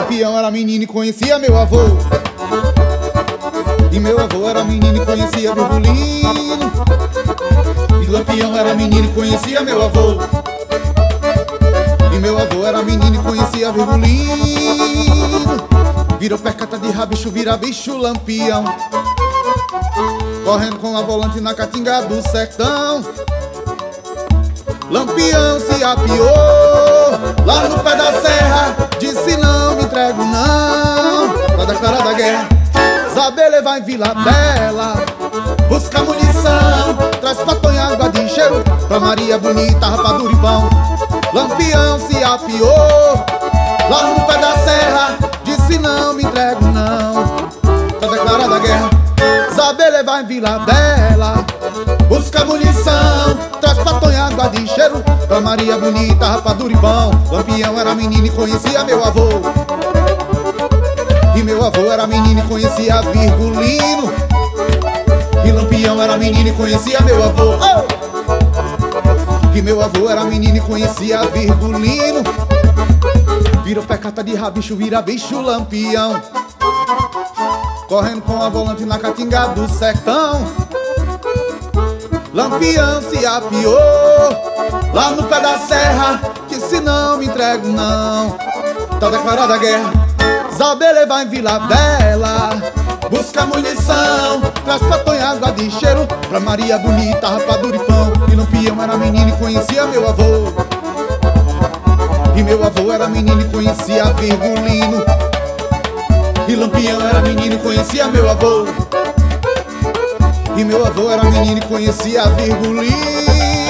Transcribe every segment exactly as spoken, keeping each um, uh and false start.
Lampião era menino e conhecia meu avô. E meu avô era menino e conhecia Virgulino. E Lampião era menino e conhecia meu avô. E meu avô era menino e conhecia Virgulino. Virou percata de rabicho, vira bicho Lampião, correndo com a volante na caatinga do sertão. Lampião se apiou lá no pé da serra, disse não me entrego não. Tá declarada a guerra, Zabelê vai em Vila Bela buscar munição, traz patonha e água de cheiro pra Maria Bonita, rapadura e pão. Lampião se apiou lá no pé da serra, disse não me entrego não. Tá declarada a guerra, Zabelê vai em Vila Bela busca munição, traz patonha e água de cheiro pra Maria Bonita, rapadura e pão. Lampião era menino e conhecia meu avô. E meu avô era menino e conhecia Virgulino. E Lampião era menino e conhecia meu avô. Oh! E meu avô era menino e conhecia Virgulino. Virou percata de rabicho, vira bicho Lampião, correndo com a volante na caatinga do sertão. Lampião se apiou lá no pé da serra, que se não me entrego não. Tá declarada a guerra, Zabelê vai em Vila Bela busca munição, traz patonha e água de cheiro pra Maria Bonita, rapadura e pão. E Lampião era menino e conhecia meu avô. E meu avô era menino e conhecia Virgulino. E Lampião era menino e conhecia meu avô. E meu avô era menino e conhecia Virgulino.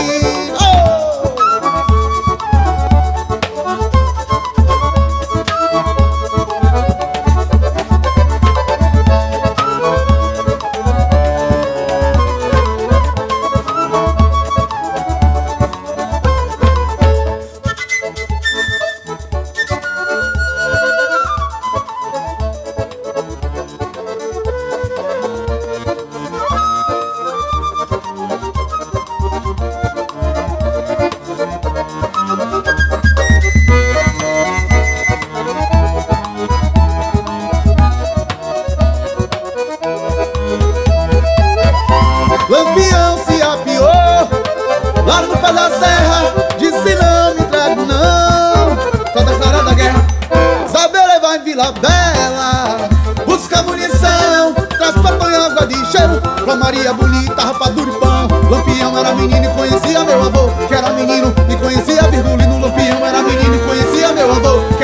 Lampião se apiou lá no pé da serra, disse não me entrego não. Tá declarada a guerra, Zabelê vai em Vila Bela busca munição, traz patonha e água de cheiro pra Maria Bonita, rapadura e pão. Lampião era menino e conhecia meu avô, que era menino e conhecia Virgulino. Lampião era menino e conhecia meu avô.